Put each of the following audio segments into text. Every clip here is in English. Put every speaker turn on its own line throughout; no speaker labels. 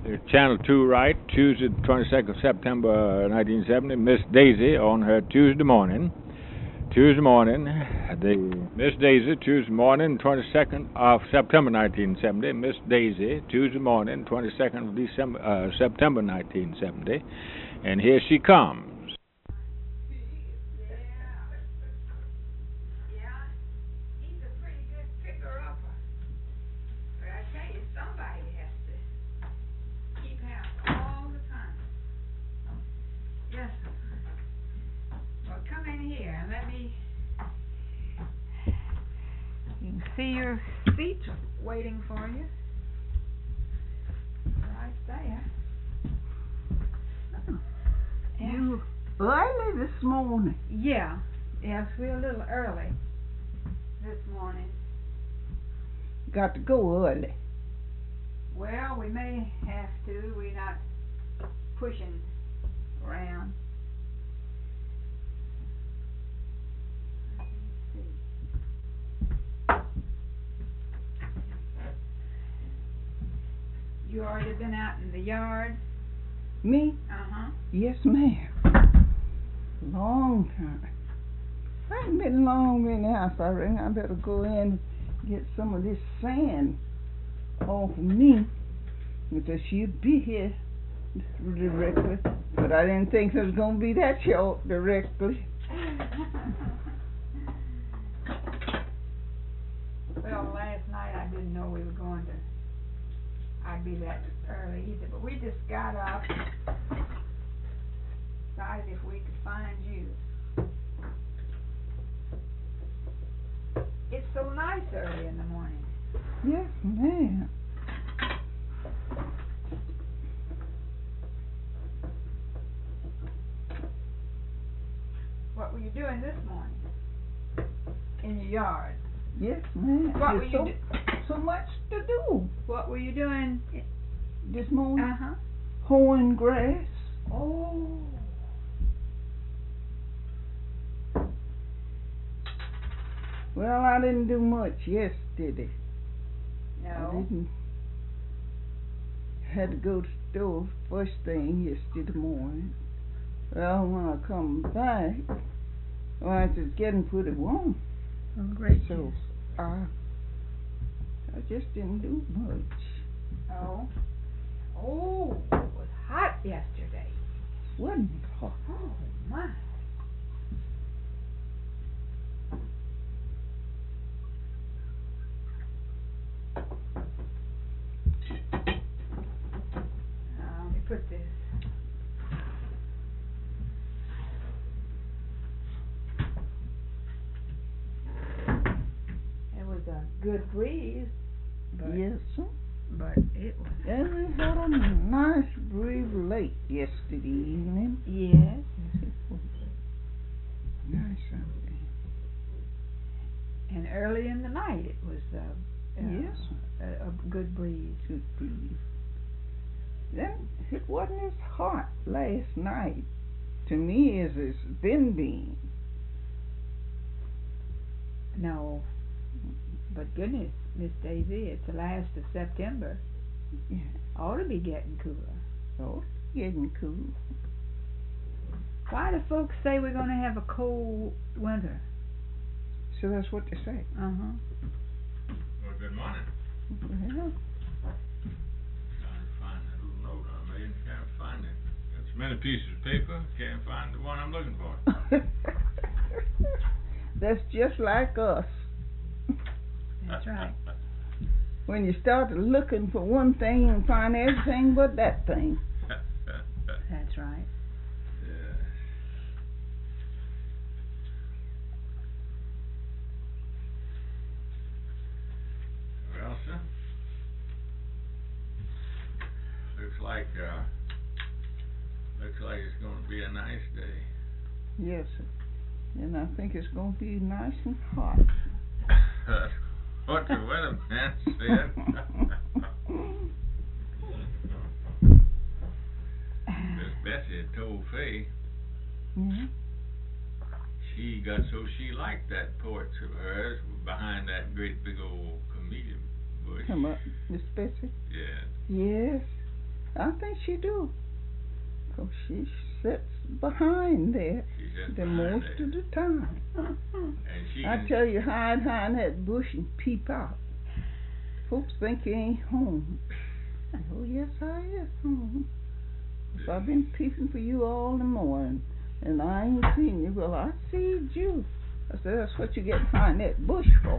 Channel 2 right, Tuesday, 22nd of September 1970. Miss Daisy on her Tuesday morning. Miss Daisy, Tuesday morning, 22nd of September 1970. Miss Daisy, Tuesday morning, 22nd of September 1970. And here she comes.
See your seat waiting for you. Right there.
Oh. You early this morning?
Yeah. Yes, we're a little early this morning.
Got to go early.
Well, we may have to. We're not pushing around. You already been out in the yard?
Me?
Uh-huh.
Yes, ma'am. Long time. I ain't been long in the house. I reckon I better go in and get some of this sand off of me, because she'll be here directly. But I didn't think it was going to be that short directly.
Well, last night I didn't know we were going to. I'd be that early either, but we just got up, decided if we could find you. It's so nice early in the morning.
Yes, ma'am.
What were you doing this morning? In your yard?
Yes, ma'am.
What were you
so much to do.
What were you doing
this morning?
Uh-huh.
Hoeing grass.
Oh.
Well, I didn't do much yesterday.
No.
I didn't. Had to go to the store first thing yesterday morning. Well, when I come back, well, it was getting pretty warm.
Oh, great.
So, I just didn't do much.
Oh. Oh, it was hot yesterday.
Wasn't it hot?
Oh, my. Let me put this. It was a good breeze. But
yes, sir.
But it was.
And we had a nice breeze late yesterday evening.
Yes.
It was nice out there.
And early in the night it was
yes,
a good breeze.
Good breeze. Then it wasn't as hot last night to me as it's been.
No. But goodness, Miss Daisy, it's the last of September.
Yeah.
Ought to be getting cooler.
Oh, getting cool.
Why do folks say we're going to have a cold winter?
So that's what they say.
Uh-huh.
Well, good morning.
Well,
Trying to find that little note I made, can't find it. Got so many pieces of paper, can't find the one I'm looking for.
that's just like us.
That's right.
When you start looking for one thing and find everything but that thing.
That's right.
Yeah. Well, sir, looks like it's going to be a nice day.
Yes, sir. And I think it's going to be nice and hot.
What the weatherman said. Miss Bessie had told Faye she got so she liked that porch of hers behind that great big old camellia bush.
Come up, Miss Bessie.
Yeah.
Yes. I think she do. 'Cause she sits behind there
She sits
the
behind
most
there.
of the time.
And she
I
can,
tell you, hide behind that bush and peep out. Folks think you ain't home. Oh, yes, I is home. So I've been peeping for you all the morning, and I ain't seen you. Well, I seed you. I said, that's what you get behind that bush for.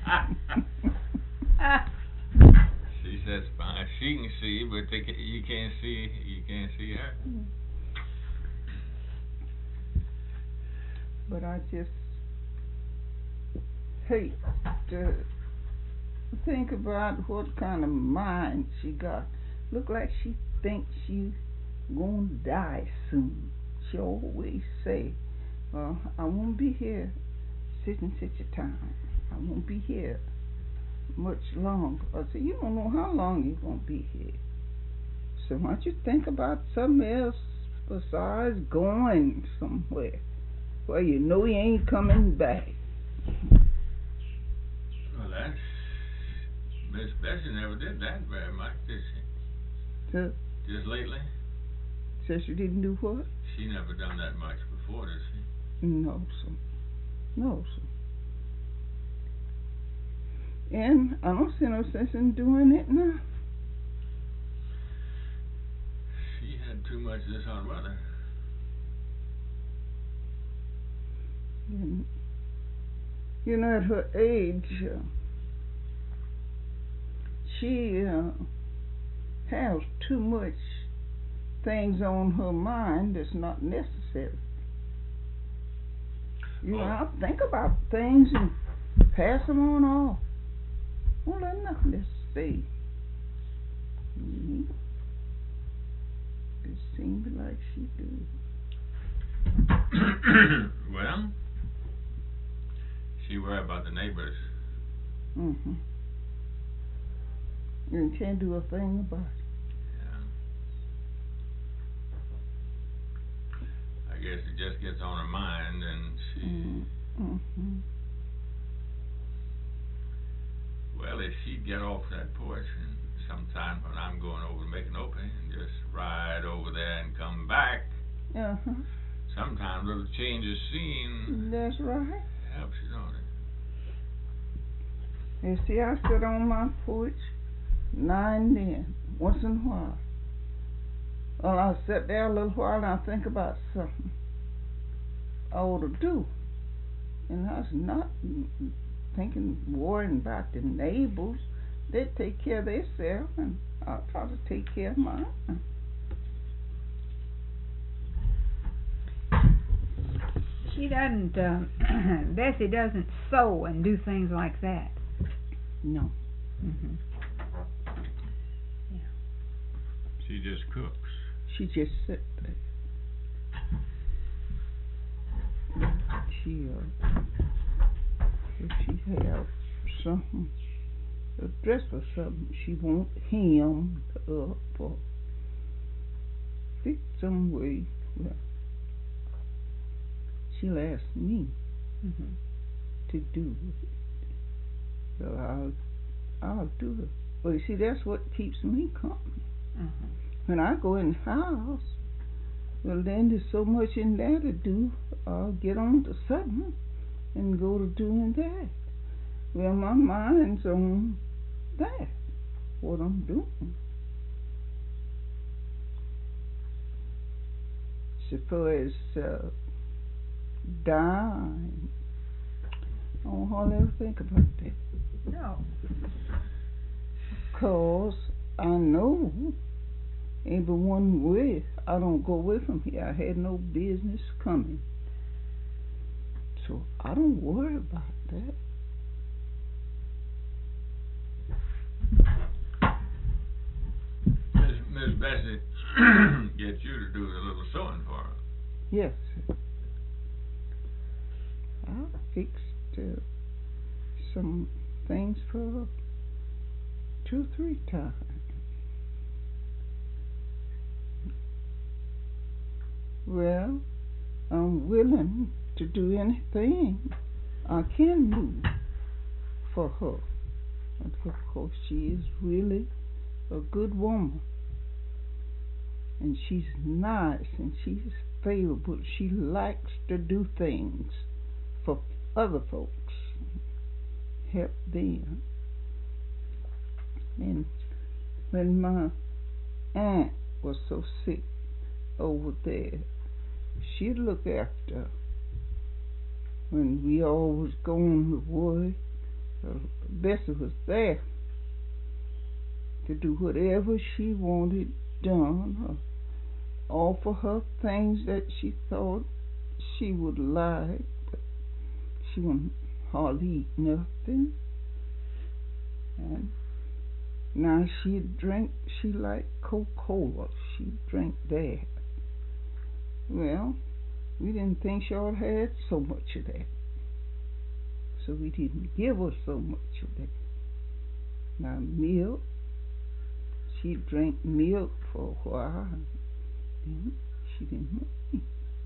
she sits behind. She can see, but you can't see. You can't see her.
But I just hate to think about what kind of mind she got. Look like she thinks she gonna die soon. She always say, well, I won't be here such and such a time. I won't be here much longer. I said, you don't know how long you're gonna be here. So why don't you think about something else besides going somewhere where you know you ain't coming back.
Well, that's Miss Bessie never did that very much, did she?
So,
Just lately?
so she didn't do what?
She never done that much before, did she?
No, sir. No, sir. And I don't see no sense in doing it now.
She had too much of this hot weather.
And, you know, at her age, she has too much things on her mind that's not necessary. You know, I think about things and pass them on off. Well, there's nothing to say. It seems like she do.
Well, she worry about the neighbors.
Mm-hmm. And can't do a thing about it.
I guess it just gets on her mind, and she.
Mm-hmm.
Well, if she'd get off that porch, and sometime when I'm going over to make an opening, and just ride over there and come back.
Uh-huh.
Sometimes a little change of scene.
That's right.
Helps you, don't it?
You see, I sit on my porch now and then, once in a while. Well, I sit there a little while and I think about something I ought to do. And I was not thinking, worrying about the neighbors. They take care of themselves, and I'll try to take care of mine.
She doesn't, Bessie doesn't sew and do things like that.
No.
Mm-hmm.
She just cooks.
She just sit there. She, if she have something, a dress or something, she won't hem up or fix some way. Well, she'll ask me to do it. So I'll do it. Well, you see, that's what keeps me company. When I go in the house, well, then there's so much in there to do. I'll get on to something and go to doing that. Well, my mind's on that, what I'm doing. Suppose dying, I don't hardly ever think about that.
No.
'Cause I know ain't but one way. I don't go away from here. I had no business coming. So I don't worry about that.
Miss Bessie get you to do a little sewing for her.
Yes. I fixed some things for her 2 or 3 times. Well, I'm willing to do anything I can do for her. And of course, she is really a good woman. and she's nice, and she's favorable. She likes to do things for other folks, help them. And when my aunt was so sick over there, she'd look after her. When we all was going to work, Bessie was there to do whatever she wanted done, or offer her things that she thought she would like, but she wouldn't hardly eat nothing. And now she'd drink, she liked Coca-Cola, she'd drink that. Well, we didn't think she ought to have so much of that, so we didn't give her so much of that. Now milk, she drank milk for a while, and she didn't mind.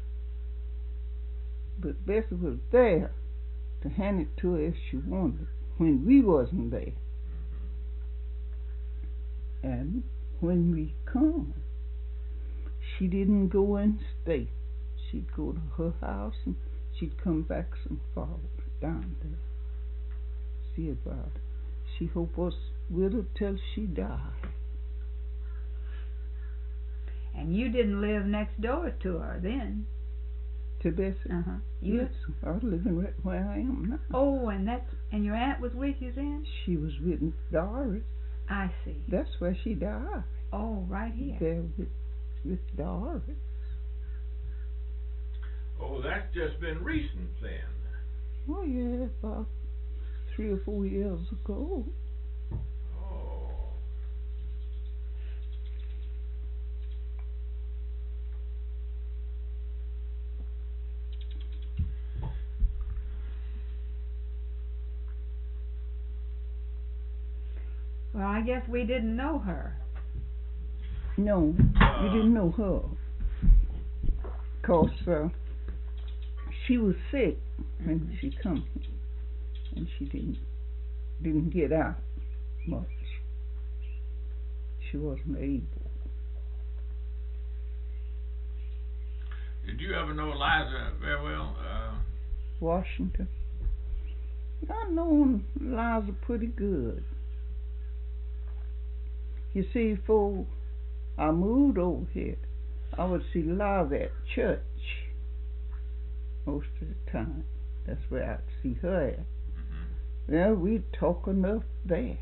But Bessie was there to hand it to her if she wanted, when we wasn't there. And when we come, she didn't go and stay. She'd go to her house and she'd come back some fall down there, see about it. She hoped us with her till she died.
And you didn't live next door to her then?
To Bessie? Yes, I was living right where I am now.
Oh, and your aunt was with you then?
She was with Doris.
I see.
That's where she died.
Oh, right here.
There with Doris.
Oh, that's just been recent then.
Oh yeah, about 3 or 4 years ago.
Oh.
Well, I guess we didn't know her.
No, we didn't know her. 'Cause she was sick when she come here, and she didn't get out much. She wasn't able.
Did you ever know Eliza very well?
Washington. I know Eliza pretty good. You see, before I moved over here, I would see Eliza at church most of the time. That's where I'd see her at. Well, we'd talk enough there.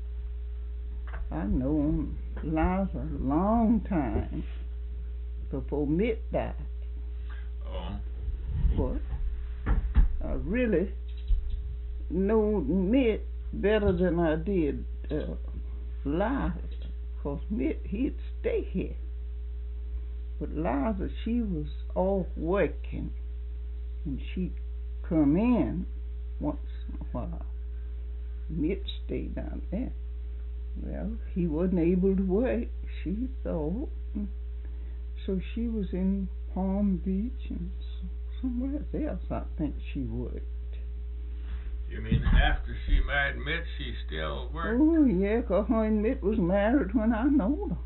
I known Eliza a long time before Mitt died.
Oh.
But I really know Mitt better than I did Eliza, 'cause Mitt, he'd stay here. But Eliza, she was off working, and she'd come in once in a while. Mitt stayed down there. Well, he wasn't able to work, she thought. So she was in Palm Beach and somewhere else, I think she worked.
You mean after she married Mitt, she still worked?
Oh, yeah, 'cause her and Mitt was married when I knowed her.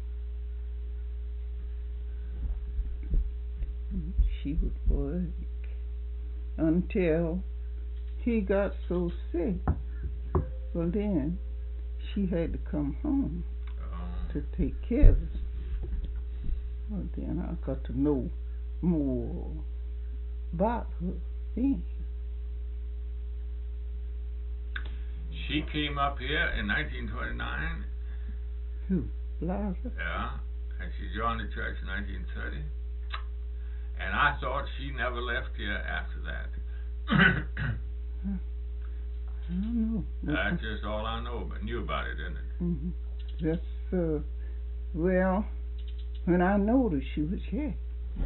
She would work until he got so sick. Well, then she had to come home to take care of us. Well, then I got to know more about her then.
She came up here in 1929.
Who? Eliza?
Yeah, and she joined the church in 1930. And I thought she never left here after that.
I don't know.
That's just all I knew about it, isn't it?
Mm-hmm. That's, well, when I knowed her, she was here.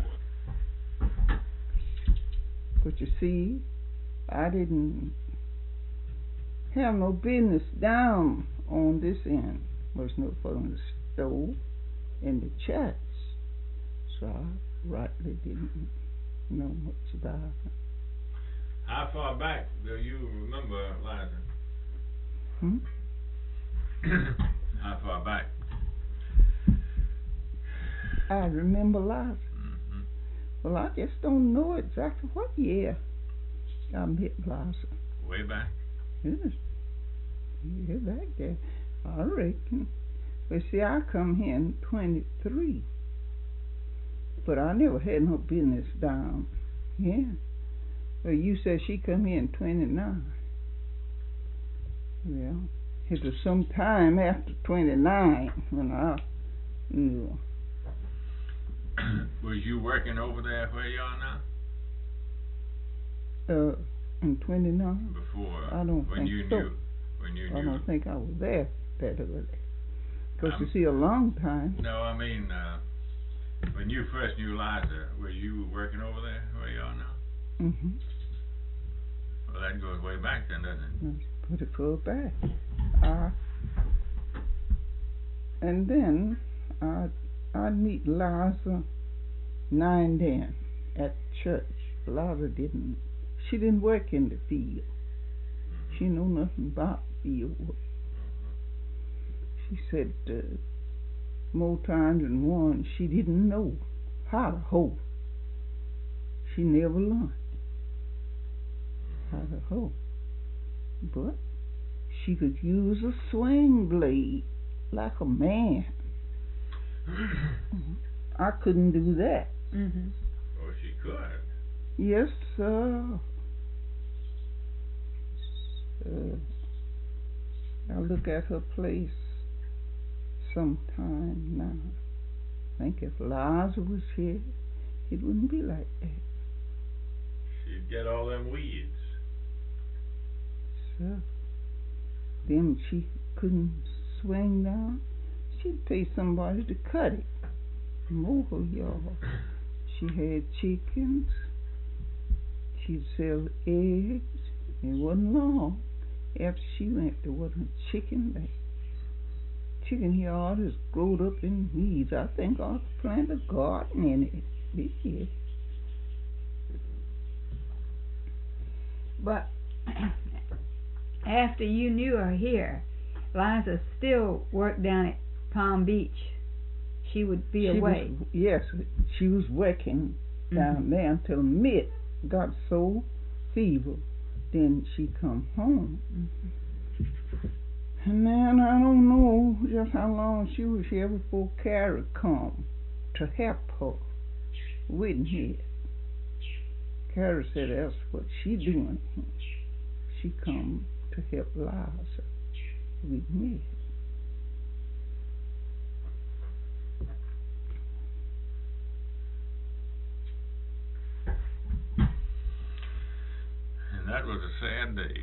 But you see, I didn't have no business down on this end. Was no from the stove in the church. So I rightly didn't know much about her.
How far back do you remember Eliza?
Hmm?
How far back?
I remember Liza.
Mm-hmm.
Well, I just don't know exactly what year I met Liza.
Way back.
Yes. Yeah, back there. I reckon. But see, I come here in 23. But I never had no business down here. Well, you said she come here in 29. Well, it was some time after 29 when I knew.
Was you working over there where you are now?
In 29?
Before.
I don't
when
think
you
so.
Knew, when you knew.
I don't think I was there that early. Because you see, a long time.
No, I mean, when you first knew Liza, were you working over there where you are now?
Mm-hmm.
Well, that goes way back then, doesn't it?
That's pretty far back. And then I'd meet Liza now and then at church. Liza she didn't work in the field. She knew nothing about field work. She said more times than one she didn't know how to hoe. She never learned how to hoe. But she could use a swing blade like a man. I couldn't do that.
Mm-hmm.
Oh, she could.
Yes, sir. I'll look at her place sometime now. I think if Liza was here, it wouldn't be like that.
She'd get all them weeds.
So, them she couldn't swing down, she'd pay somebody to cut it. Mow her yard. She had chickens. She'd sell eggs. It wasn't long after she went, there wasn't a chicken there. Chicken yard is growed up in weeds. I think I ought to plant a garden in it. Yeah.
But after you knew her here, Liza still worked down at Palm Beach. She would be away.
Yes, she was working down there until Mitt got so feeble. Then she come home.
Mm-hmm.
And then I don't know just how long she was here before Carrie come to help her with it. Carrie said that's what she doing. She come to help Liza with me.
And that was a sad day.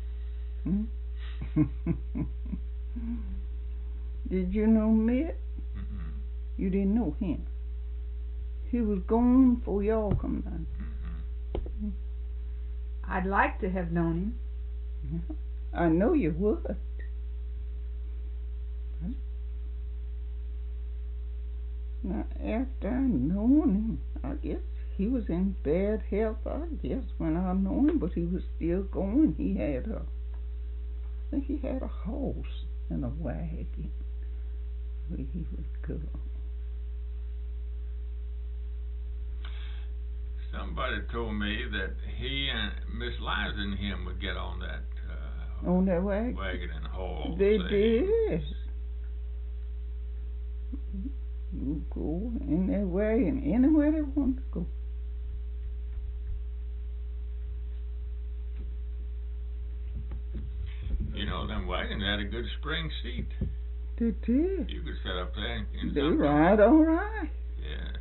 Did you know Mitt?
Mm-hmm.
You didn't know him. He was gone before y'all come down.
Mm-hmm.
I'd like to have known him.
Yeah. I know you would. Now, after I known him, I guess he was in bad health, I guess, when I know him, but he was still going. He had I think he had a horse and a wagon where he would go.
Somebody told me that he and Miss Liza and him would get on that
on that wagon
and haul.
They did. You go in that wagon anywhere they want to go.
You know, them wagons had a good spring seat.
They did.
You could sit up there and
they ride all right.
Yes.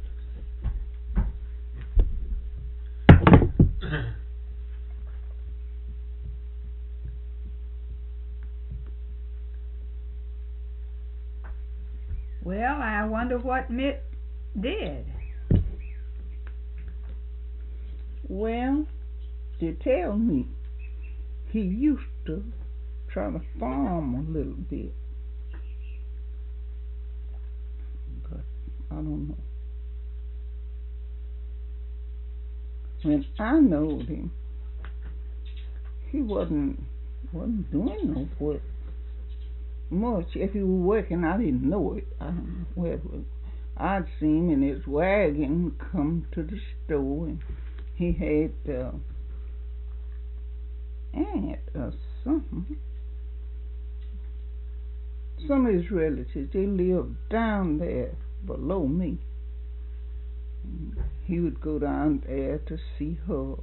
Well, I wonder what Mitt did.
Well, they tell me he used to try to farm a little bit. But I don't know. When I knowed him, he wasn't doing no work much. If he was working, I didn't know it. I don't know where it was. I'd seen him in his wagon come to the store, and he had aunt or something. Some of his relatives, they lived down there below me. He would go down there to see her.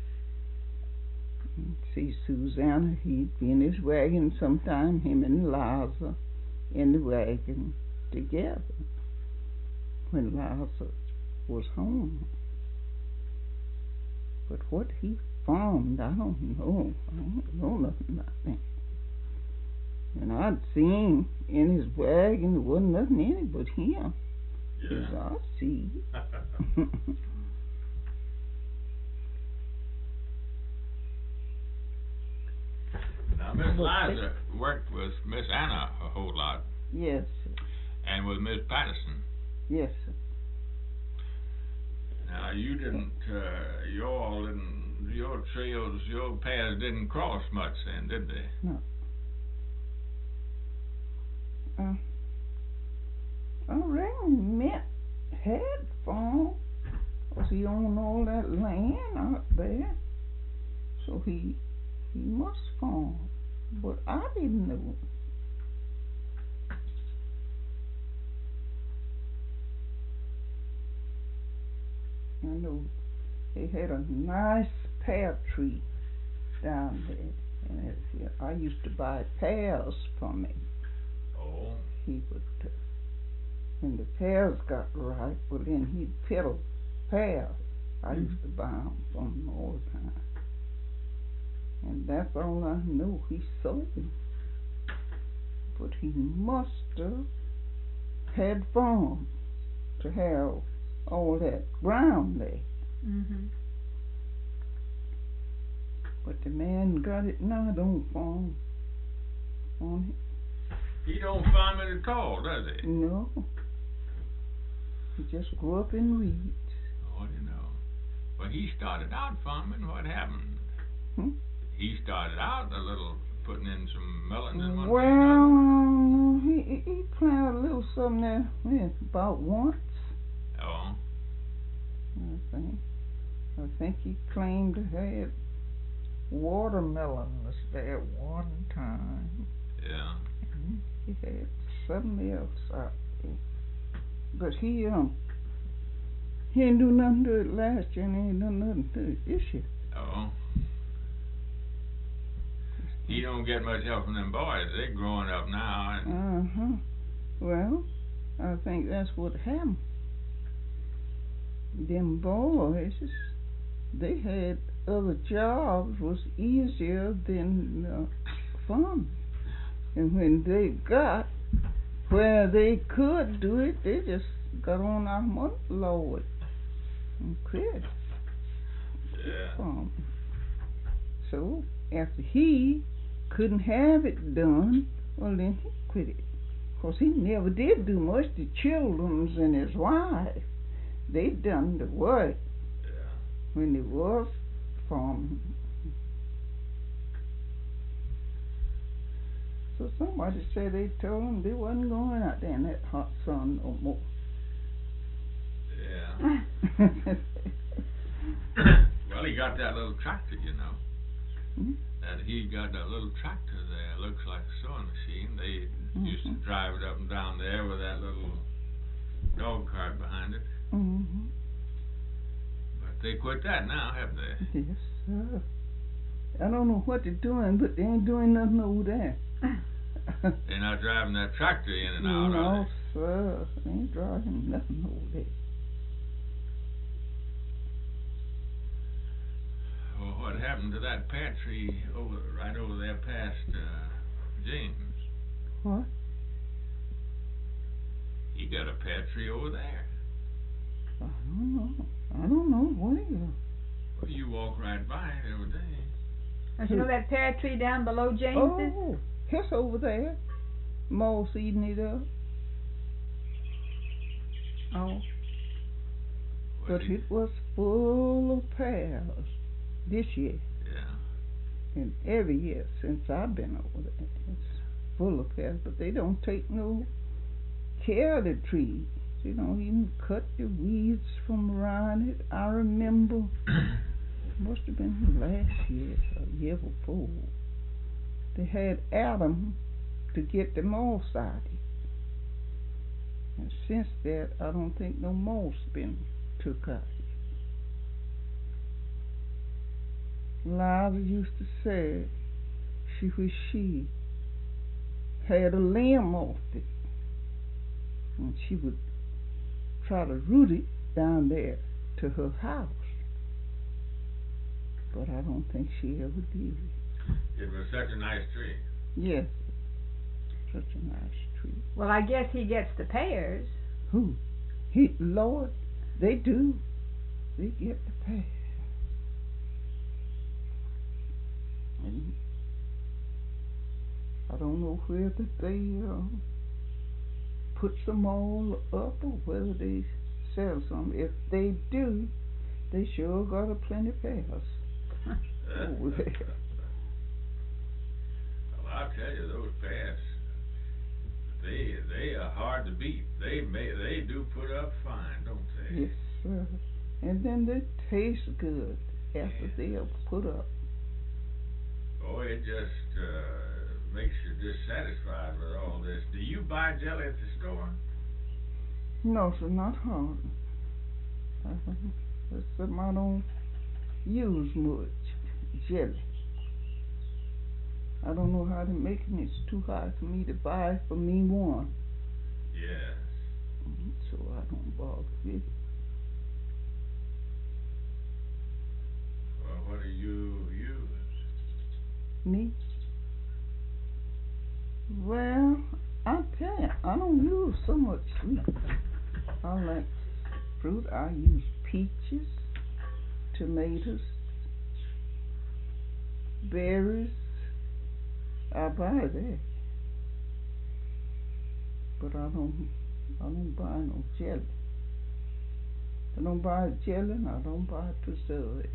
See Susanna, he'd be in his wagon sometime, him and Liza in the wagon together when Liza was home. But what he farmed, I don't know. I don't know nothing about that. And I'd seen in his wagon there wasn't nothing in it but him.
Yeah.
As I see.
Now, Miss Liza worked with Miss Anna a whole lot,
Yes, sir.
and with Miss Patterson.
Yes, sir.
Now, you didn't, your trails, your paths didn't cross much then, did they?
No. I reckon Mitt had farm, 'cause he owned all that land out there, so he must farm, but I didn't know. I know they had a nice pear tree down there, and I used to buy pears from him.
Oh.
He would, when the pears got ripe, well then he'd peddle pears. I used to buy them from him all the time. And that's all I know, he sold them. But he must have had farm to have all that ground there.
Mm-hmm.
But the man got it now, don't farm on it.
He don't farm it at all, does he?
No. He just grew up in weeds.
Oh, you know. Well, he started out farming. What happened? He started out a little, putting in some melons and one
Well, he planted a little something there, about once.
Oh.
I think he claimed to have watermelons there one time.
Yeah.
He had something else out there. But he didn't do nothing to it last year, and he ain't done nothing to it this year.
Oh. He don't get much help from them boys. They're growing up now. And
Well, I think that's what happened. Them boys, they had other jobs was easier than farming. And when they got where they could do it, they just got on our motherload and quit farming. So after he couldn't have it done, well then he quit it. 'Cause he never did do much. The children and his wife, they done the work when they was farming. So somebody said they told them they wasn't going out there in that hot sun no more.
Yeah. Well, he got that little tractor, you know. That he got that little tractor there. Looks like a sewing machine. They used to drive it up and down there with that little dog cart behind it. But they quit that now, haven't they?
Yes, sir. I don't know what they're doing, but they ain't doing nothing over there.
They're not driving that tractor in and out,
no,
are
sir. They ain't driving nothing over there.
Well, what happened to that pear tree right over there past James?
What?
He got a pear tree over there.
I don't know. What is it?
Well, you walk right by it every day.
Don't you know that pear tree down below James's?
Oh, it's over there. Moss eating it up.
Oh.
But it was full of pears this year.
Yeah.
And every year since I've been over there, it's full of pears. But they don't take no care of the tree. She don't even cut the weeds from around it. I remember, must have been last year or year before, they had Adam to get the moss out of it. And since that, I don't think no moss been took out. Liza used to say she wished she had a limb off it, and she would try to root it down there to her house. But I don't think she ever did.
It was such a nice tree.
Yes, such a nice tree.
Well, I guess he gets the pears.
Who? Lord, they do. They get the pears. And I don't know whether they put them all up or whether they sell some. If they do, they sure got a plenty pears over there.
Well, I'll tell you, those pears, they are hard to beat. They do put up fine, don't they?
Yes, sir. And then they taste good after they are put up.
Oh, it just makes you dissatisfied with all this. Do you buy jelly at the store?
No, sir, not hard. That's something I don't use much, jelly. I don't know how to make it. It's too hard for me to buy for me one.
Yes.
So I don't bother with it.
Well, what do you use?
Me? Well, I tell you, I don't use so much sweet. I like fruit. I use peaches, tomatoes, berries. I buy that, but I don't buy no jelly. I don't buy jelly and I don't buy preservatives.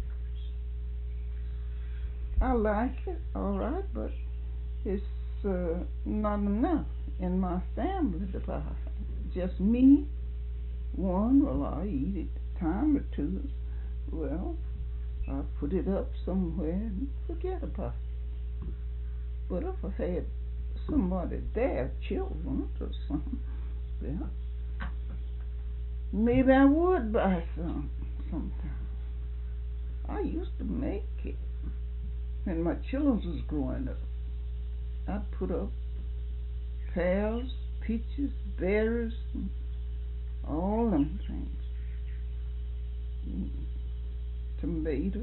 I like it, all right, but it's not enough in my family to buy. Just me, one, well, I eat it a time or two. Well, I put it up somewhere and forget about it. But if I had somebody there, children or something, well, maybe I would buy some sometime. I used to make it when my children was growing up. I'd put up pears, peaches, berries, and all them things. Tomatoes.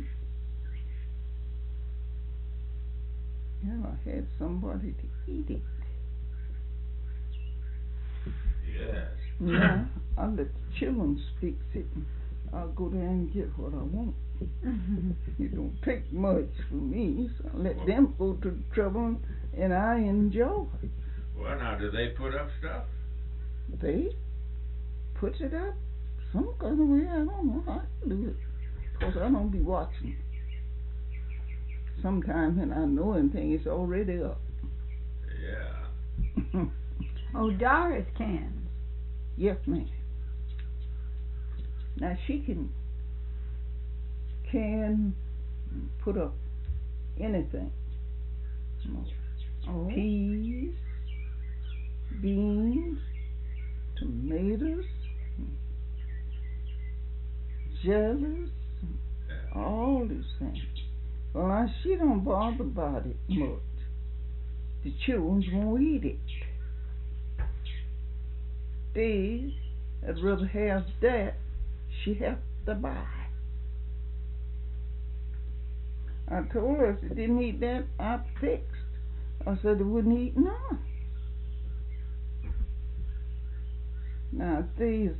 Yeah, I had somebody to eat it.
Yes.
Yeah, I let the children fix it, and I'll go there and get what I want. It don't take much for me, so I let them go to the trouble, and I enjoy it.
Well, now, do they put up stuff?
They put it up some kind of way. I don't know how to do it, because I don't be watching. Sometimes when I know anything, it's already up.
Yeah.
Oh, Doris can.
Yes, ma'am. Now she can put up anything.
Oh.
Peas, beans, tomatoes, jellies, all these things. Well, now she don't bother about it much. The children won't eat it. I'd rather have that. She has to buy. I told her if she didn't eat that, I fixed. I said they wouldn't eat none. Now these,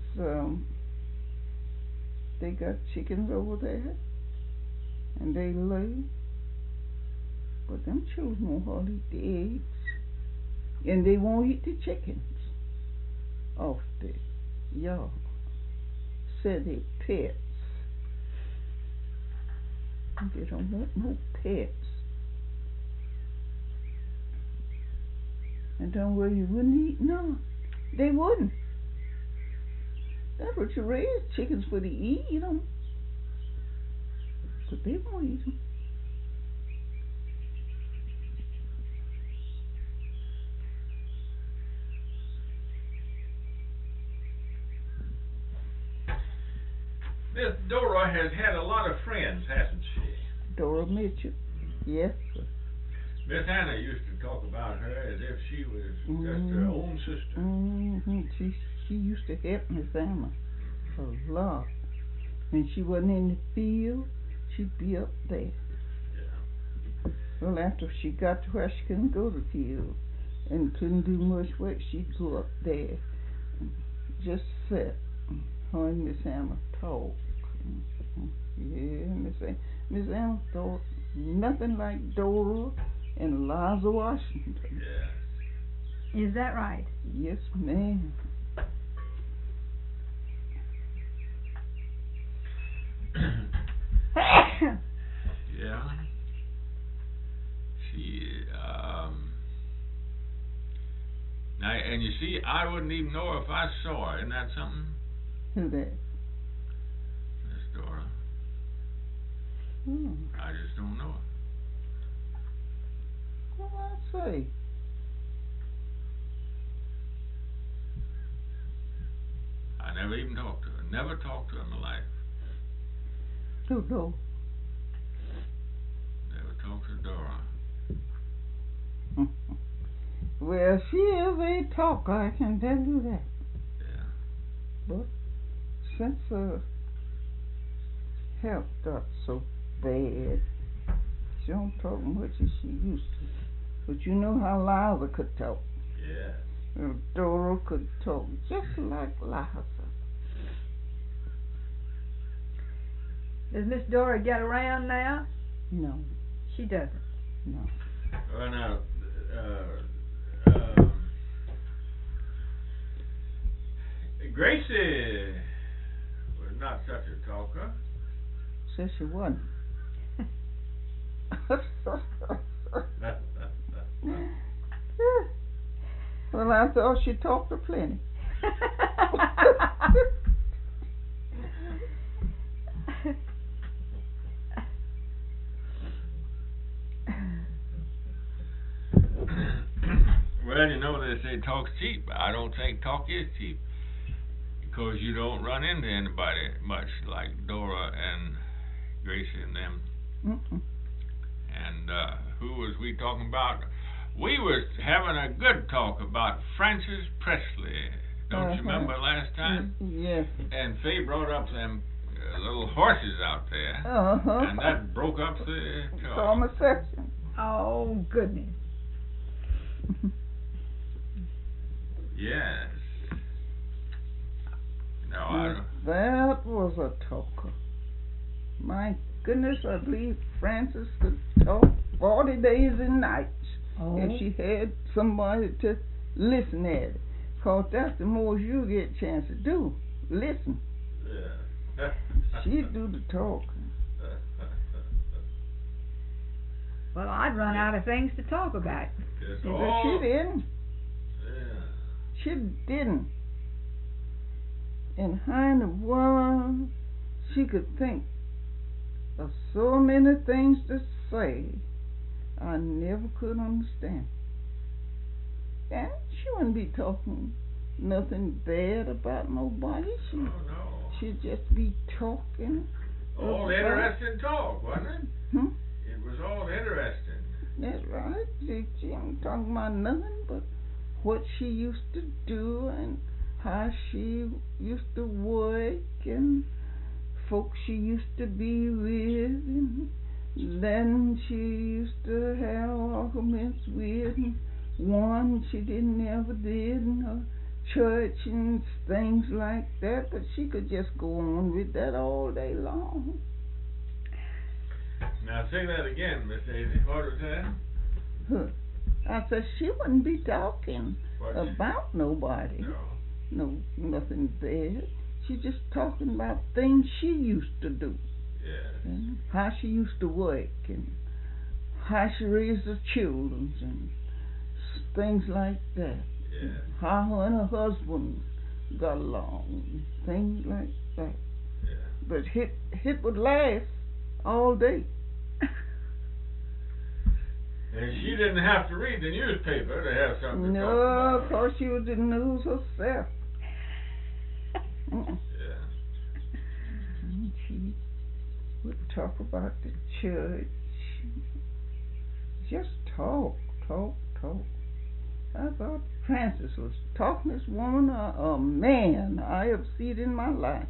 they got chickens over there, and they lay. But them children won't hardly eat the eggs, and they won't eat the chickens off the yard. Said they pets. They don't want no pets. And don't worry, you wouldn't eat none. They wouldn't. That's what you raise chickens for, to eat them. But they won't eat them.
Miss Dora has had a lot of friends, hasn't she?
Dora Mitchell. Yes, sir.
Miss Anna used to talk about her as if she was just her own sister.
Mm-hmm. She used to help Miss Anna a lot. When she wasn't in the field, she'd be up there.
Yeah.
Well, after she got to where she couldn't go to the field and couldn't do much work, she'd go up there and just sit. Her and Miss Anna talk. Yeah, Miss Anna thought nothing like Dora and Eliza Washington.
Yeah.
Is that right?
Yes, ma'am.
Yeah. She, now, and you see, I wouldn't even know her if I saw her. Isn't that something?
Who that?
Miss Dora. I just don't know her.
Well, I say.
I never even talked to her. Never talked to her in my life.
Who knows?
Never talked to Dora.
Well, she is a talker, I can tell you that.
Yeah.
But since her health got so bad, she don't talk much as she used to. But you know how Liza could talk.
Yeah.
Well, Dora could talk just like Liza.
Does Miss Dora get around now?
No.
She doesn't.
No.
Well, now, Gracie was not such a talker.
Says she wasn't. Well, I thought she talked a plenty.
Well, you know, they say talk's cheap. I don't think talk is cheap. Because you don't run into anybody much like Dora and Gracie and them.
Mm-mm.
And who was we talking about? We was having a good talk about Francis Presley. Don't you remember last time?
Yes.
And Faye brought up them little horses out there. And that broke up the talk.
Conversation.
Oh, goodness.
Yes. No, I don't.
That was a talker. My goodness, I believe Francis could talk 40 days and nights if she had somebody to listen at it. Because that's the most you get a chance to do. Listen.
Yeah.
She'd do the talking.
Well, I'd run out of things to talk about.
Yes,
But she didn't.
Yeah.
She didn't. And how in the world she could think of so many things to say, I never could understand. And she wouldn't be talking nothing bad about nobody.
Oh, no.
She'd just be talking.
All interesting talk, wasn't it?
Hmm?
It was all interesting.
That's right. She ain't talking about nothing but what she used to do and how she used to work and folks she used to be with, and then she used to have arguments with, and one she didn't ever did in her church and things like that. But she could just go on with that all day long.
Now say that again, Miss Daisy. What was that?
Huh. I said she wouldn't be talking about nobody. No, nothing bad. She's just talking about things she used to do.
Yes.
And how she used to work and how she raised her children and things like that.
Yes.
How her and her husband got along, things like that.
Yeah.
But it would last all day.
And she didn't have to read the newspaper to have something to talk
No,
about.
of course she was in the news herself.
Yeah.
She would talk about the church. Just talk. I thought Francis was talkingest woman a man I ever seen in my life.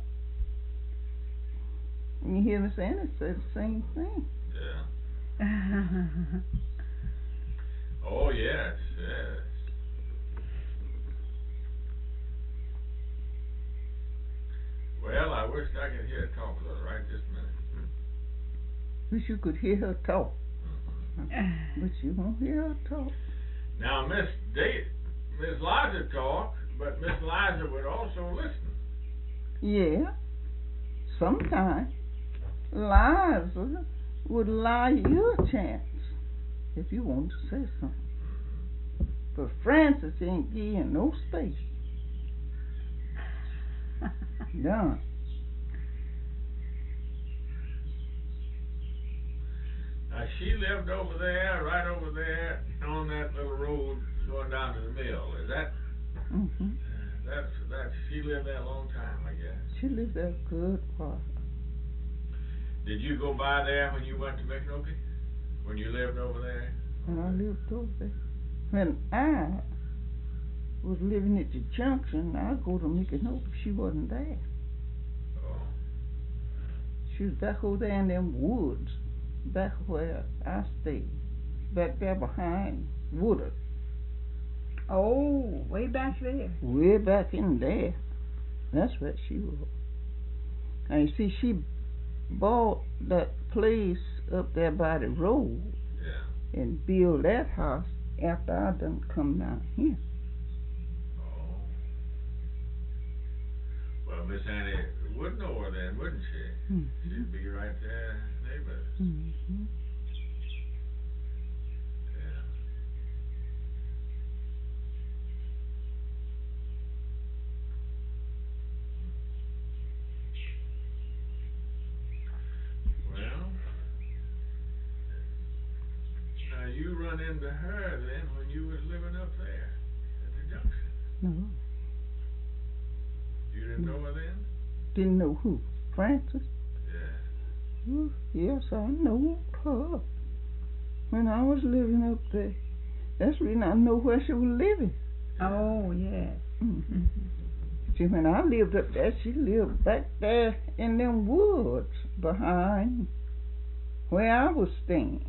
And you hear Miss Annie say the same thing.
Yeah. Oh yes. Well, I wish I could hear her talk a little right this minute.
Wish you could hear her talk.
Mm-hmm.
But you won't hear her talk.
Now, Miss Liza talked, but Miss Liza would also listen.
Yeah. Sometimes Liza would allow you a chance if you want to say something. But Francis ain't giving no space. None.
Now, she lived over there, right over there, on that little road going down to the mill. Is that?
Mm-hmm.
That's. She lived there a long time, I guess.
She lived there a good while.
Did you go by there when you went to Micanopy? When you lived over there?
When I lived over there. When I was living at the junction, I'd go to Micanopy. She wasn't there.
Oh.
She was back over there in them woods, back where I stayed, back there behind Woodard.
Oh, way back there.
Way back in there. That's where she was. And you see, she bought that place up there by the road.
Yeah.
And built that house after I done come down here.
Oh. Well, Miss Annie would know her then, wouldn't she?
Mm-hmm.
She'd be right there, neighbors.
Mm-hmm.
Yeah. Well, now you run into her then when you was living up there at the junction.
No.
You didn't know her then?
Didn't know who? Francis?
Yeah.
Oh, yes, I know her. When I was living up there. That's the reason I know where she was living.
Oh, yes.
Mm-hmm. See, when I lived up there, she lived back there in them woods behind where I was staying.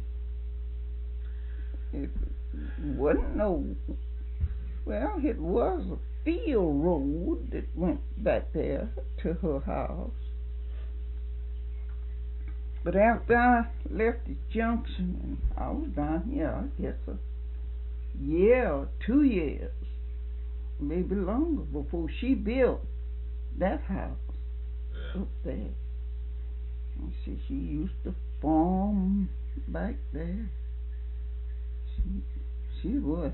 It wasn't no, well, it was a field road that went back there to her house. But after I left the junction, and I was down here, I guess a year or 2 years, maybe longer, before she built that house up there. And she used to farm back there. She would.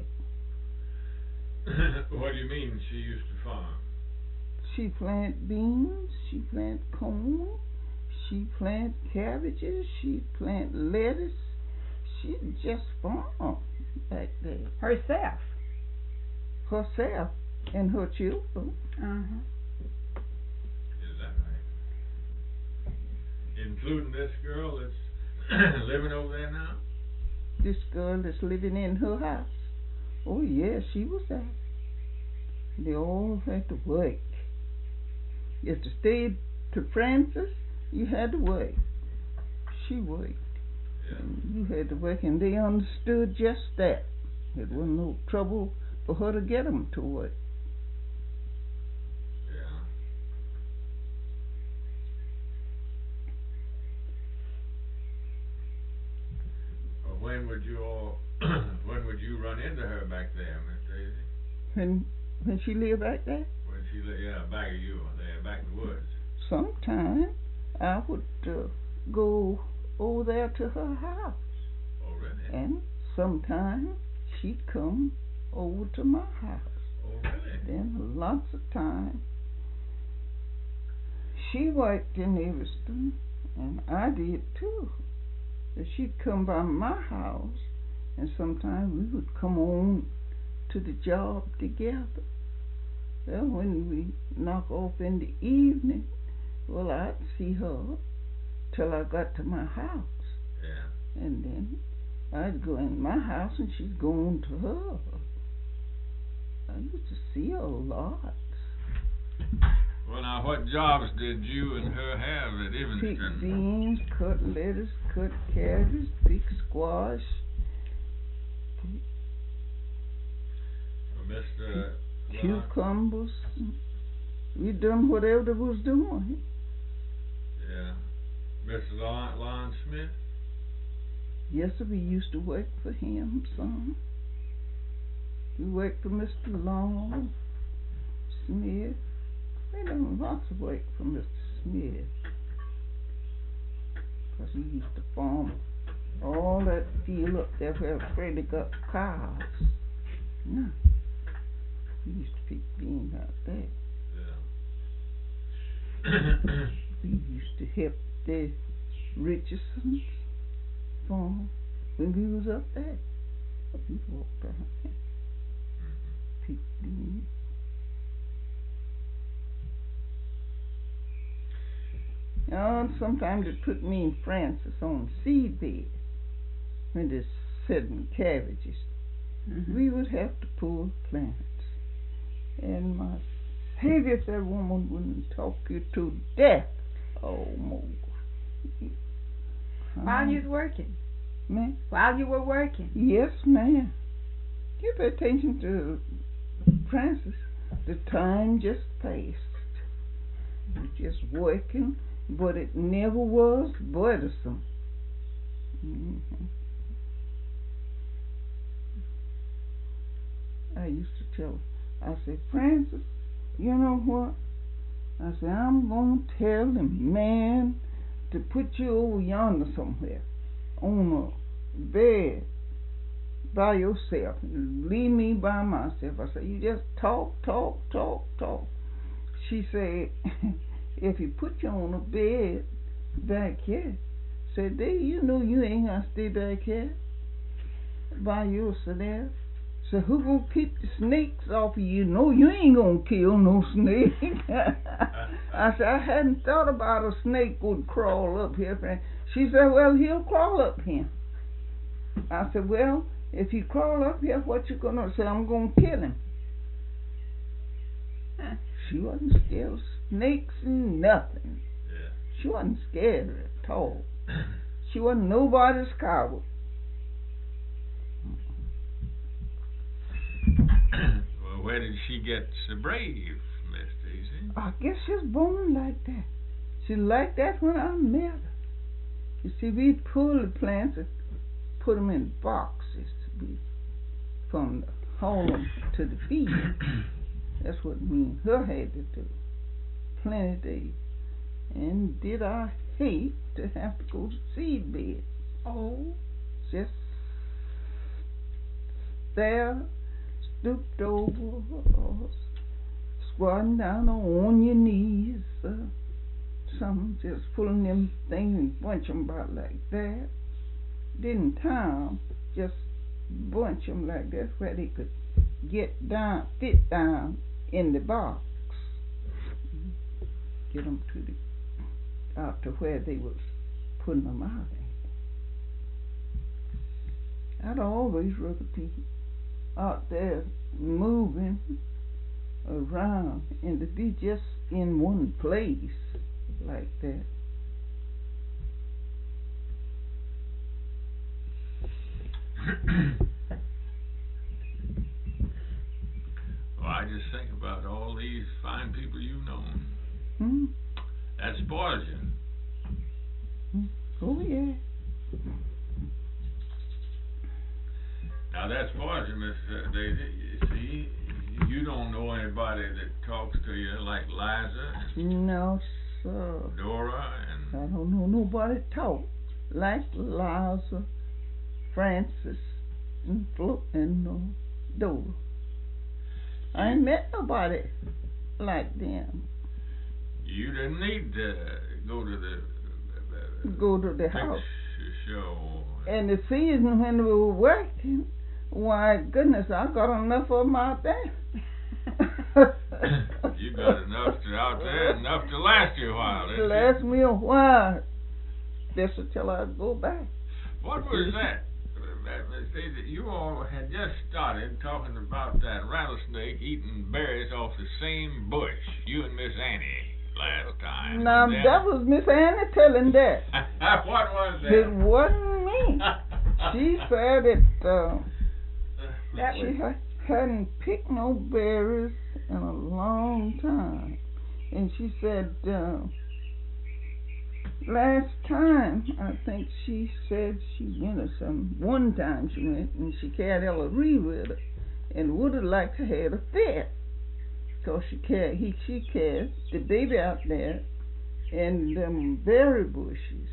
What do you mean she used to farm?
She planted beans, she planted corn, she planted cabbages, she planted lettuce. She just farmed back there.
Herself.
Herself and her children.
Uh-huh.
Is that right? Including this girl that's living over there now?
This girl that's living in her house. Oh, yeah, she was there. They all had to work. If to stay to Francis, you had to work. She worked.
Yeah.
And you had to work, and they understood just that. It wasn't no trouble for her to get them to work.
Yeah. Well, when would you run into her back there, Miss Daisy?
When she lived back there?
When she lived, back of you there, back in the woods.
Sometime I would go over there to her house.
Oh, really?
And sometime she'd come over to my house.
Oh, really?
Then lots of time. She worked in Evanston, and I did too. But she'd come by my house, and sometimes we would come on to the job together. Well, when we knock off in the evening, well, I'd see her till I got to my house.
Yeah.
And then I'd go in my house and she'd go on to her. I used to see her a lot.
Well, now, what jobs did you and her have at
Pick
Evanston?
beans, cut lettuce, cut cabbage, pick squash.
Mr.
Cucumbers. We done whatever they was doing.
Yeah. Mr. Lon Smith?
Yes, sir, we used to work for him some. We worked for Mr. Long Smith. We done lots of work for Mr. Smith. Because he used to farm all that field up there where Freddie got cows. No. We used to pick beans out there.
Yeah.
We used to help the Richardsons farm when we was up there. We walked around there, picked beans. And sometimes they put me and Francis on seed beds when they're setting cabbages. We would have to pull plants. And my Savior, that woman wouldn't talk you to death. Oh, Mo.
While you was working?
Ma'am?
While you were working?
Yes, ma'am. You pay attention to Francis. The time just passed. You're just working, but it never was burdensome. I used to tell her, I said, Francis, you know what? I said, I'm going to tell the man to put you over yonder somewhere on a bed by yourself and leave me by myself. I said, you just talk. She said, if he put you on a bed back here, said, you know you ain't going to stay back here by yourself. So who gonna keep the snakes off of you? No, you ain't gonna kill no snake. I said, I hadn't thought about a snake would crawl up here. She said, well, he'll crawl up here. I said, well, if he crawl up here, what you gonna say? I'm gonna kill him. She wasn't scared of snakes and nothing.
Yeah.
She wasn't scared at all. She wasn't nobody's coward.
Well, where did she get so brave, Miss Daisy?
I guess she's born like that. She liked that when I met her. You see, we'd pull the plants and put them in boxes from the home to the field. That's what me and her had to do. Plenty of days. And did I hate to have to go to seed bed.
Oh.
Just there, stooped over, squatting down on your knees, some just pulling them things and bunch them about like that. Didn't tie them, just bunch them like that where they could get down, fit down in the box. Get them to out to where they was putting them out at. I'd always rather be out there moving around and to be just in one place like that.
Well, I just think about all these fine people you've known. That spoils you.
Oh, yeah.
Now that spoils you, Miss Daisy. You see, you don't know anybody that talks to you like Liza and
No, sir.
Dora and...
I don't know nobody talk like Liza, Francis, and Dora. I ain't met nobody like them.
You didn't need to go to the
house.
Show.
And the season when we were working, why goodness, I got enough of them out there.
You got enough out there, enough to last you a while, didn't you?
Last me a while. Just until I go back.
What was that? You all had just started talking about that rattlesnake eating berries off the same bush. You and Miss Annie last time.
Now that was Miss Annie telling that.
What was that?
It wasn't me. She said that she hadn't picked no berries in a long time, and she said last time I think she said she went or something. One time she went and she carried Ellery with her, and would have liked to have a fit. Cause she carried the baby out there and them berry bushes.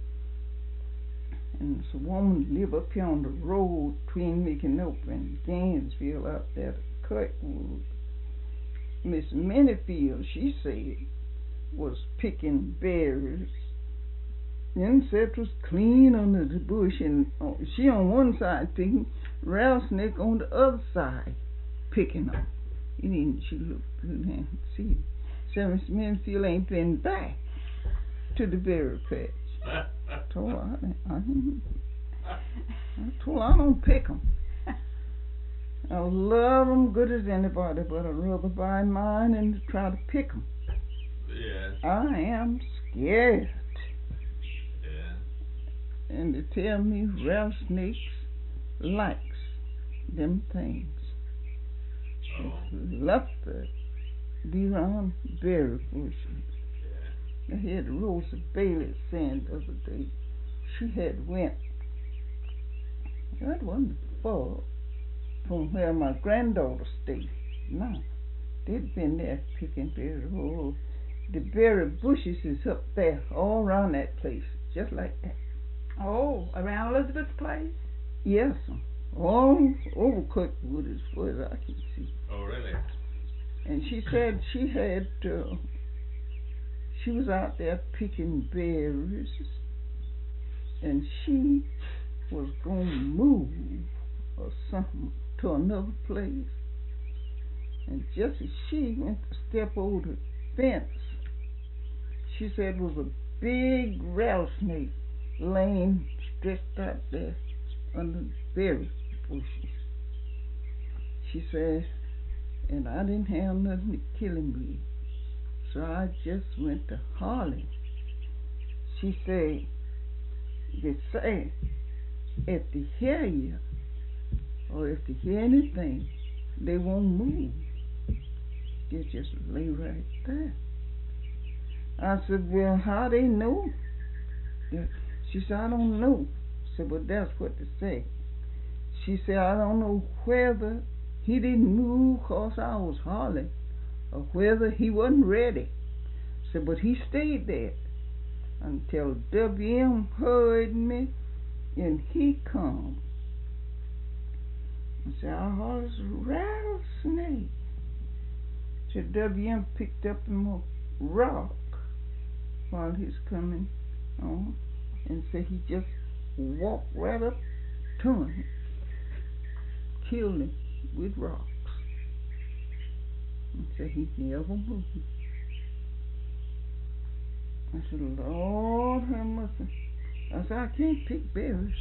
And this woman live up here on the road between Mickinope and Gainesville out there at Cutwood. Miss Manyfield, she said, was picking berries. And said it was clean under the bush, and she on one side picking, rattlesnake on the other side picking them. And she looked good and see. So Miss Manyfield ain't been back to the berry patch. I told her I don't pick them. I love them good as anybody, but I'd rather buy mine and try to pick them.
Yes.
I am scared.
Yeah.
And they tell me rattlesnakes likes them things.
Oh.
Love to be around berry bushes.
Yeah.
I had Rosa Bailey saying the other day, she had went, that wasn't far from where my granddaughter stayed. No, they'd been there picking berries. Oh, the berry bushes is up there all around that place, just like that.
Oh, around Elizabeth's place?
Yes, all over Cutwood as far as I can see.
Oh, really?
And she said she had, she was out there picking berries, and she was going to move or something to another place. And just as she went to step over the fence, she said was a big rattlesnake laying stretched out there under the berry bushes. She said, and I didn't have nothing to kill him with, so I just went to holler. She said, they say, if they hear you, or if they hear anything, they won't move. They just lay right there. I said, well, how they know? She said, I don't know. I said, well, that's what they say. She said, I don't know whether he didn't move because I was hollering, or whether he wasn't ready. I said, but he stayed there until W.M. heard me, and he come. I said, I heard a rattlesnake. So W.M. picked up him a rock while he's coming on, and said he just walked right up to him, killed him with rocks, and said he never moved. I said, Lord have mercy. I said, I can't pick berries.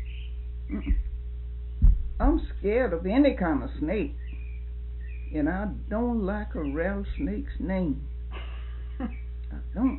I'm scared of any kind of snake, and I don't like a rattlesnake's name. I don't.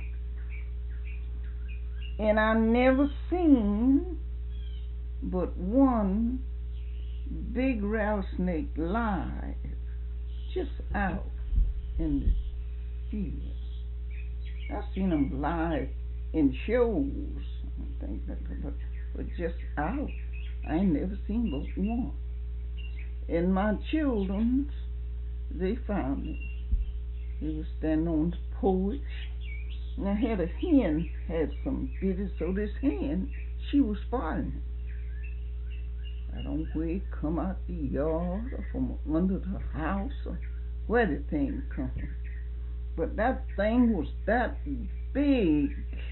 And I never seen but one big rattlesnake live just out in the field. I've seen them live in shows and things like that, but just out. I ain't never seen but one. And my children, they found it. They was standing on the porch, and I had a hen had some bitties, so this hen, she was spotting I don't know where it come out the yard or from under the house or where the thing come from. But that thing was that big.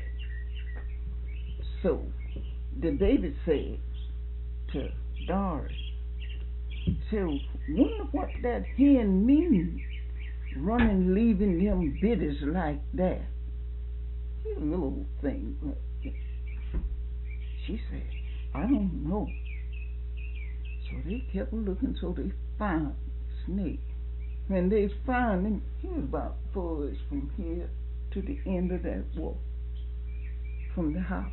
So the baby said to Doris, said, wonder what that hen means, running, leaving them biddies like that. She's a little old thing. She said, I don't know. So they kept looking, so they found Snake. When they found him, he was about 4 inches from here to the end of that wall, from the house.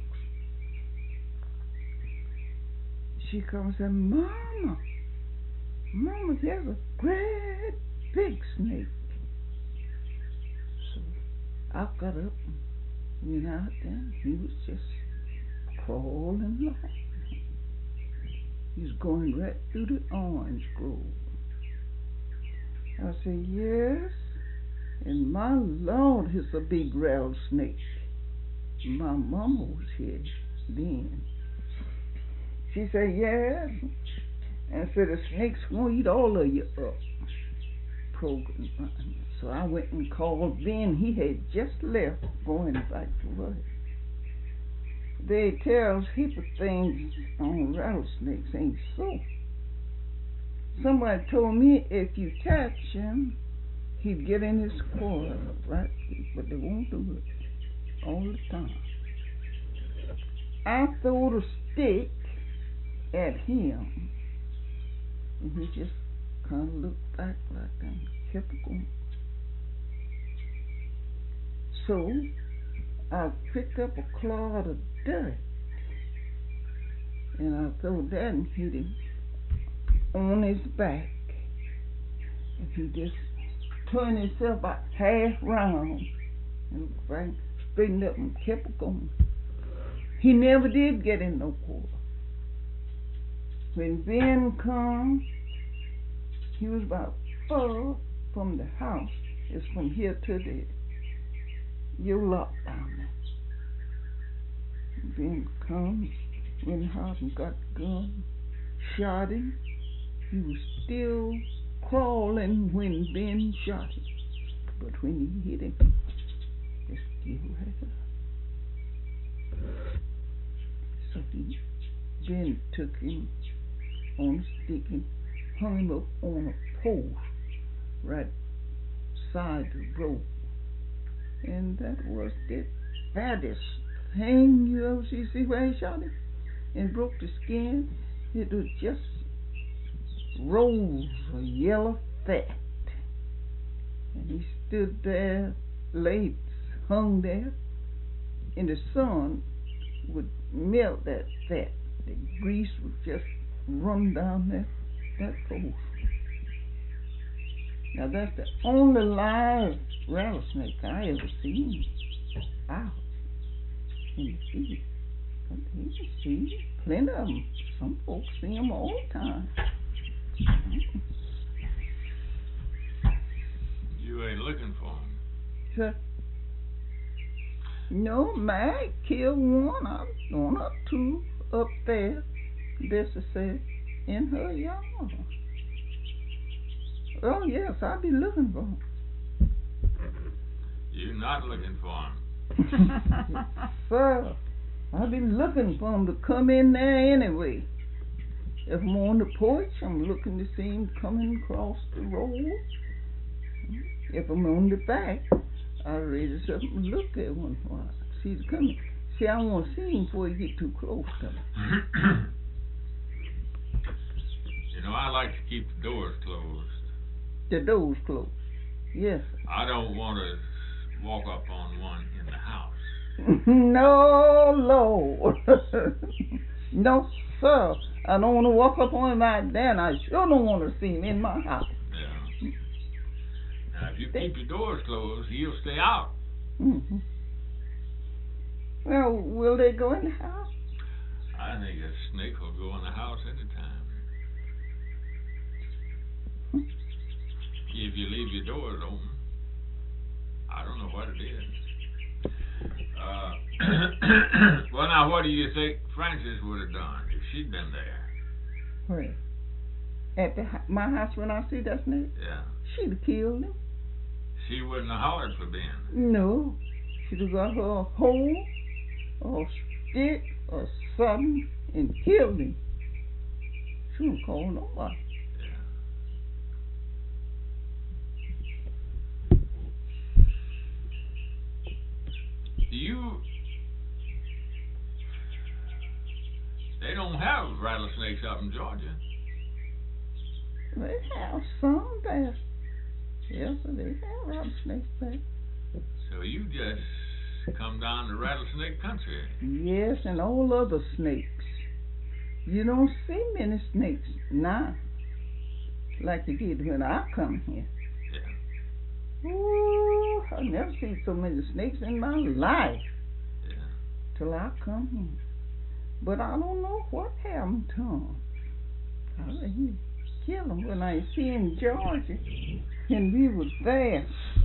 She comes and said, Mama, there's a great big snake. So I got up and went out there, and he was just crawling along. He was going right through the orange grove. I said, yes, and my Lord, it's a big rattlesnake. My mama was here then. She said, yes, and said, the snake's going to eat all of you up. So I went and called Ben. He had just left, going back to work. They tell heap of things on rattlesnakes ain't so. Somebody told me if you catch him, he'd get in his coil, right? But they won't do it all the time. I threw a stick at him, and he just kind of looked back like that and kept going. So I picked up a clod of dirt, and I threw that and hit him on his back, and he just turned himself about half round and straightened up and kept going. He never did get in no coil. When Ben come, he was about 4 from the house. It's from here to the your lot down there. Ben come, went in the house and got the gun, shot him. He was still crawling when Ben shot him. But when he hit him, he still had up. So Ben took him on a stick and hung him up on a post right side the road. And that was the fattest thing you ever see where he shot him and broke the skin. It was just rolls of yellow fat. And he stood there, laid, hung there, and the sun would melt that fat. The grease would just run down that post. Now that's the only live rattlesnake I ever seen out in the field. But you can see plenty of them. Some folks see them all the time.
You ain't looking for them.
Sir? No, Mag killed one. I was going up 2 up there. Bessie said, in her yard. Oh, yes, I'll be looking for him.
You're not looking for him.
Sir, I'll be looking for him to come in there anyway. If I'm on the porch, I'm looking to see him coming across the road. If I'm on the back, I'll raise up and look at one while. See he's coming. See, I want to see him before he get too close to me.
You know, I like to keep the doors closed.
The door's closed. Yes.
I don't want to walk up on one in the house.
No, Lord. No, sir. I don't want to walk up on him out there, and I sure don't want to see him in my house.
Yeah. Now, if you keep your doors closed, he'll stay out.
Mm-hmm. Well, will they go in the house?
I think a snake will go in the house anytime. If you leave your doors open, I don't know what it is. Well, now, what do you think Frances would have done if she'd been there?
Where? At my house when I see that snake?
Yeah.
She'd have killed him.
She wouldn't have hollered for Ben.
No. She'd have got her a hoe or a stick or something and killed him. She wouldn't call nobody.
They don't have rattlesnakes up in Georgia.
They have some there. Yes, they have rattlesnakes there.
So you just come down to rattlesnake country.
Yes, and all other snakes. You don't see many snakes now like you did when I come here.
Yeah.
Ooh, I never seen so many snakes in my life.
Yeah.
Till I come here. But I don't know what happened to them. I really kill them when I see in Georgia. And we was there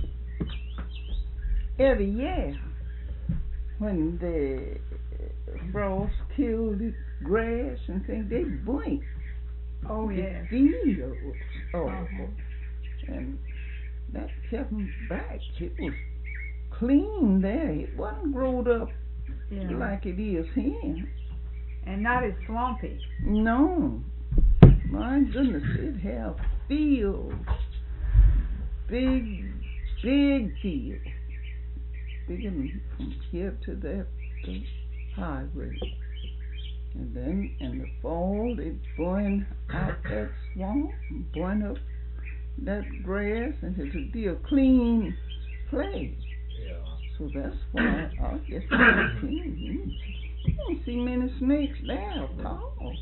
every year when the frost killed the grass and things. They blink.
Oh, yeah.
Fields. Oh, and that kept them back. It was clean there. It wasn't growed up like it is here.
And not as swampy.
No. My goodness, it have fields. Big fields. Bigger than from here to that highway. And then in the fall, they burn out that swamp, burn up that grass, and it'll be a clean place.
Yeah.
So that's why I guess it's clean. You don't see many snakes there at all.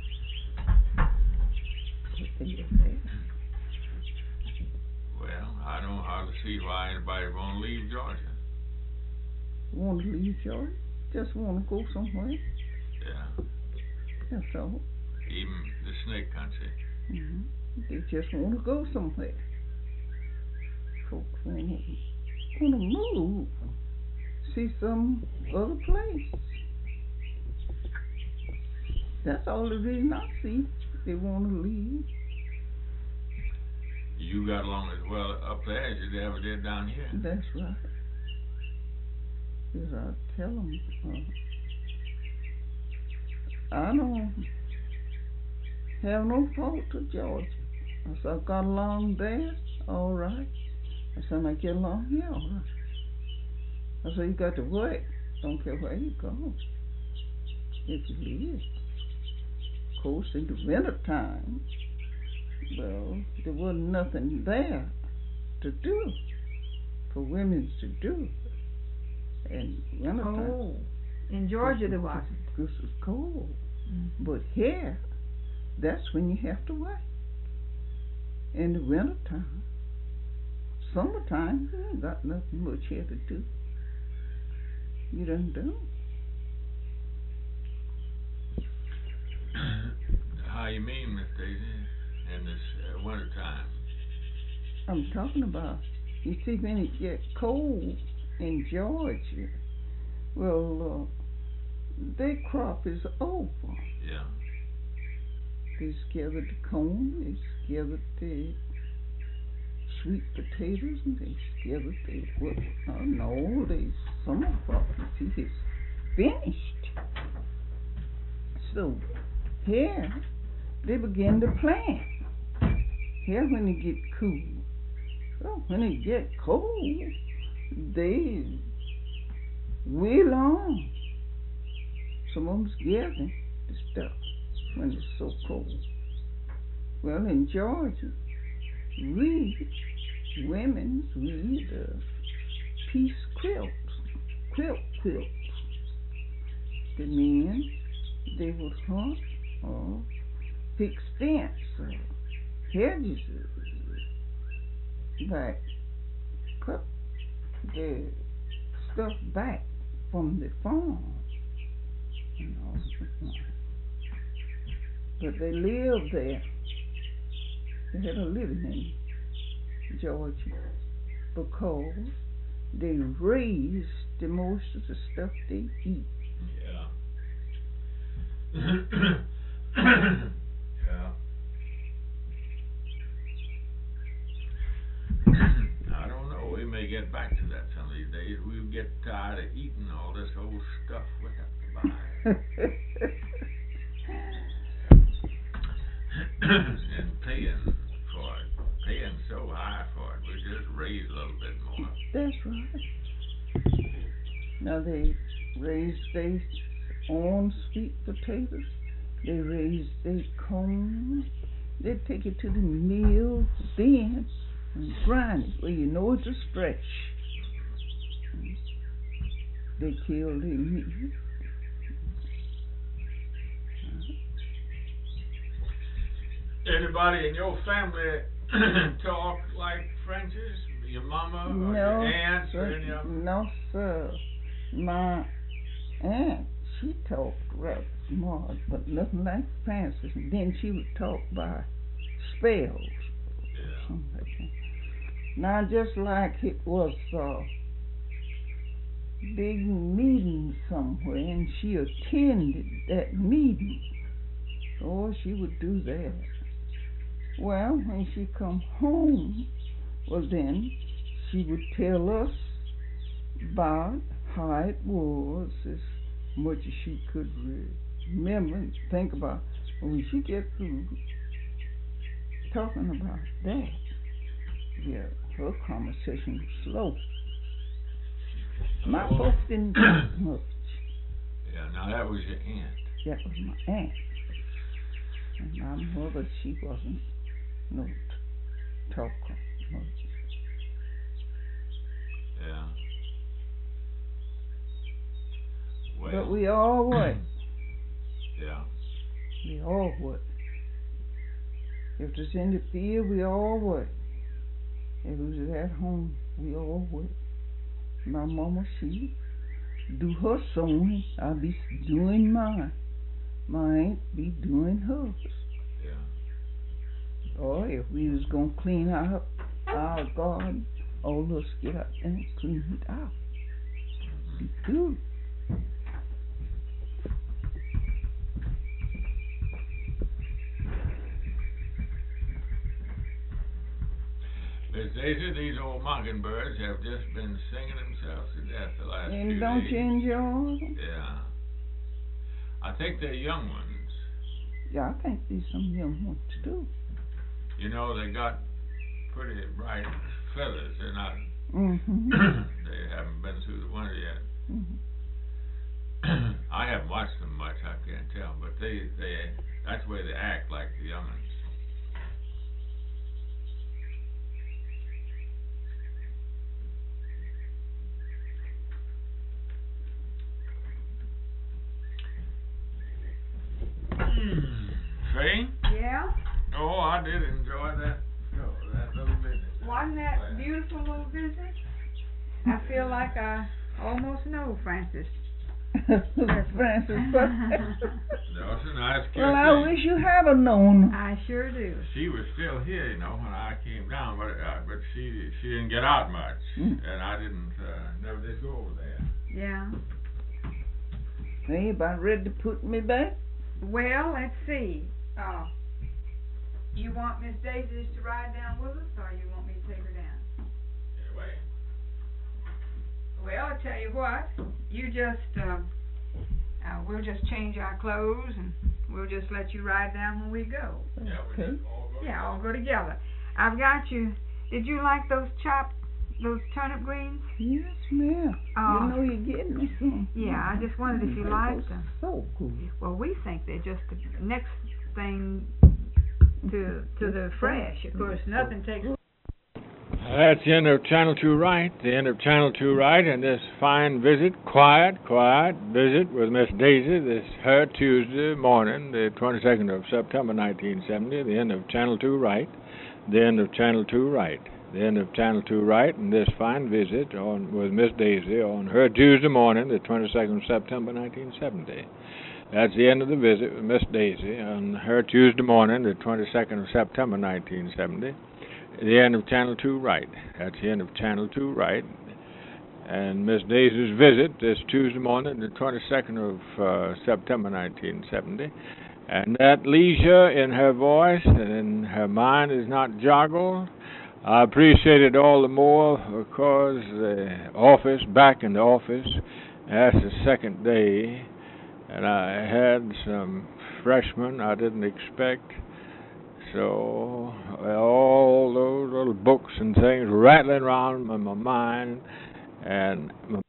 Well, I don't hardly see why anybody want to leave Georgia.
Want to leave Georgia? Just want to go somewhere?
Yeah.
That's all.
Even the snake country.
Mm-hmm. They just want to go somewhere. Folks want to move. See some other place. That's all the reason I see. They want to leave.
You got along as well up there as you ever did down here.
That's right. Because I tell them, I don't have no fault to Georgia. I said, I got along there, all right. I said, I get along here, all right. I said, you got to work. Don't care where you go. If you live. Of course, in the winter time, well, there wasn't nothing there to do for women to do. And winter time.
Oh, in Georgia there wasn't.
Because it's cold.
Mm-hmm.
But here, that's when you have to work. In the winter time. Summertime, you ain't got nothing much here to do. You done done.
How you mean, Miss Daisy, in this winter time?
I'm talking about, you see, when it gets cold in Georgia, well, their crop is over.
Yeah.
They gathered the corn, they gathered the sweet potatoes, and they gathered the, well, no, the summer crop, you see, is finished. So, here, they begin to plant. Here, when it get cool. Well, when it get cold, they wheel on. Some of them's gathering the stuff when it's so cold. Well, in Georgia, we women, we piece quilts. The men, they would hunt or fix fence or hedges, like cut the stuff back from the farm. You know. But they lived there. They had a living in Georgia because they raised the most of the stuff they eat.
Yeah. Yeah. get back to that some of these days. We'll get tired of eating all this old stuff we have to buy. And paying for it. Paying so high for it. We just raise a little bit more.
That's right. Now they raise their own sweet potatoes. They raise their corn. They take it to the mill then and grind it where you know it's a stretch. They kill their meat.
Anybody in your family talk like Francis? Your mama or
No,
your aunts or
sir.
any of them?
No, sir. My aunt, she talked rather smart, but nothing like Francis. And then she would talk by spells.
Yeah.
Something like that. Now, just like it was a big meeting somewhere, and she attended that meeting. Oh, she would do that. Well, when she come home, well then, she would tell us about how it was, as much as she could remember and think about. When she get through talking about that, yeah, her conversation was slow. My folks didn't talk much.
Yeah, now that was your aunt.
That was my aunt. And my mother, she wasn't no talker much.
Yeah. Well,
But we all would.
yeah.
We all would. If it's in the field, we all would. If it was at home, we all would. My mama, she do her sewing, I be doing mine. My aunt be doing hers.
Yeah.
Or if we was gonna clean out our garden, all of us get up and clean it out. Be good.
Miss Daisy, these old mockingbirds have just been singing themselves to death the last few
And don't
days.
you enjoy them?
Yeah. I think they're young ones.
Yeah, I think there's some young ones too.
You know, they got pretty bright feathers. They're not,
Mm-hmm.
they haven't been through the winter yet.
Mm-hmm.
I haven't watched them much, I can't tell, but that's the way they act, like the young ones. See?
Yeah?
Oh, I did enjoy that little visit.
Wasn't that beautiful little visit? I feel like I almost know Francis.
Francis.
That was a nice kid.
Well, I wish you had a known.
I sure do.
She was still here, when I came down, but she didn't get out much, and I didn't never did go over there.
Yeah.
Hey, about ready to put me back?
Well, let's see. You want Miss Daisy to ride down with us, or you want me to take her down?
Anyway.
Well, I'll tell you what. You just, we'll just change our clothes, and we'll just let you ride down when we go.
Yeah, we
Okay.
just all go
Yeah,
together.
all go together. I've got you. Did you like those turnip greens?
Yes, ma'am.
Oh.
You know you're getting me some.
Yeah, I just wondered if you
They
liked
go
them.
So good.
Well, we think they're just the next thing to the fresh. Of course, nothing takes.
That's the end of Channel 2 Right, the end of Channel 2 Right, and this fine visit, quiet visit with Miss Daisy, her Tuesday morning, the 22nd of September 1970, the end of Channel 2 Right, the end of Channel 2 Right, the end of Channel 2 Right, and this fine visit with Miss Daisy on her Tuesday morning, the 22nd of September 1970. That's the end of the visit with Miss Daisy on her Tuesday morning, the 22nd of September 1970. The end of Channel 2 Right. That's the end of Channel 2 Right. And Miss Daisy's visit this Tuesday morning, the 22nd of September 1970. And that leisure in her voice and in her mind is not joggled I appreciate it all the more because the office, back in the office, that's the second day, and I had some freshmen I didn't expect. So all those little books and things rattling around in my mind, and my